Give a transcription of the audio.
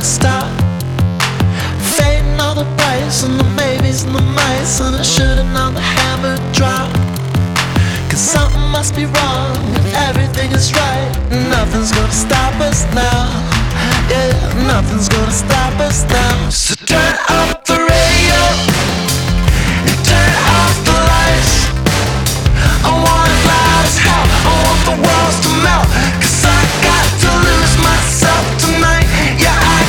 stop. Fading all the price and the maybes and the mice, and I should've known the hammer drop. Cause something must be wrong if everything is right. Nothing's gonna stop us now. Yeah, nothing's gonna stop us now.